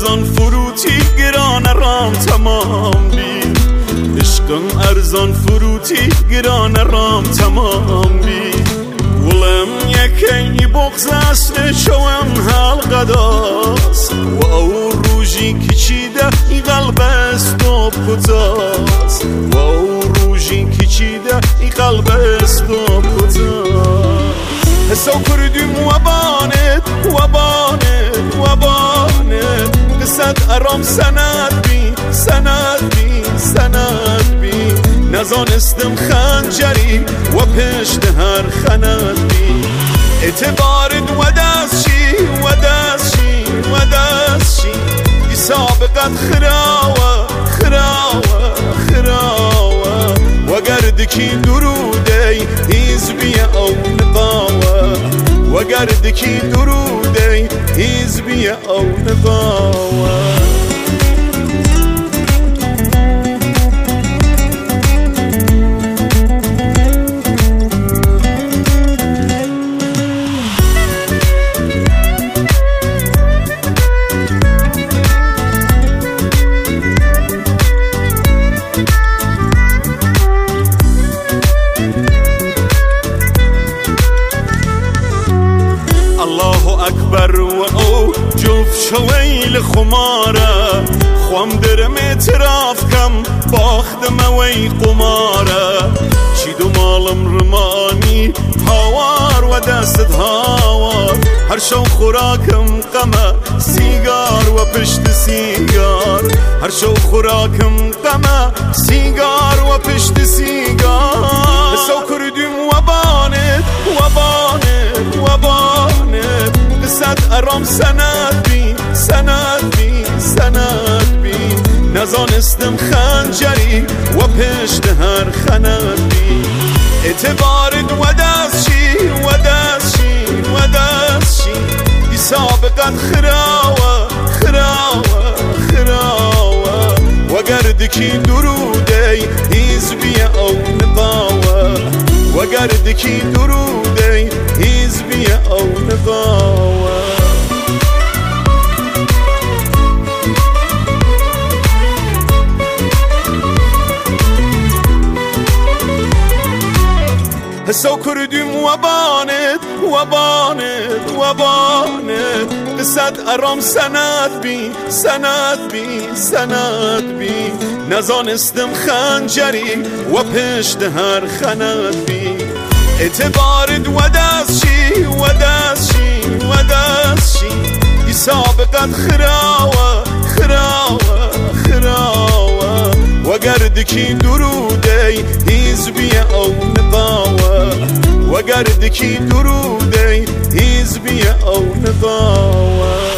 ارزان فروتی گران رام تمام بی عشقم ارزان فروتی گران رام تمام بی ولم یکی بغزست شوم حلقداست و او روژی کچیده ای قلب است و کتاست و او روژی کچیده ای قلب است و کتاست حساب کردیم و بانت و بانت و بانت قصد ارام سند بی سند بی سند بی نزانستم خنجری و پشت هر خند بی اعتبارت و دستشی و دستشی و دستشی ای سابقت خراوه خراوه خراوه و گردکی دروده حزبی او نقاوه و گردکی دروده حزبی او نقاوه اکبر و او جفت شویل خماره خوام درم اعتراف کم باختم وی قماره چی دو مالم رمانی هاوار و دستت هاوار هر شو خوراکم قمه سیگار و پشت سیگار هر شو خوراکم قمه سیگار و پشت سیگار سو کردیم و بانت و بانت و بانت قصد ارام سند بی سند بی سند بی نزانستم خنجری و پشت هر خند بی اعتبارت و دستشی و دستشی و دستشی ای سابقت خراوه خراوه خراوه و گردکی دروده حزبی او نقاوه و گردکی دروده حزبی او نقاوه حسو کردیم و بانت و بانت و بانت قصد ارام سند بی سند بی سند بی نزانستم خنجری و پشت هر خند بی اعتبارت و دستشی و دستشی و دستشی ای سابقت خراوه خراوه خراوه و گردکی دروده حزبی او نقاوه و گردکی دروده حزبی او نقاوه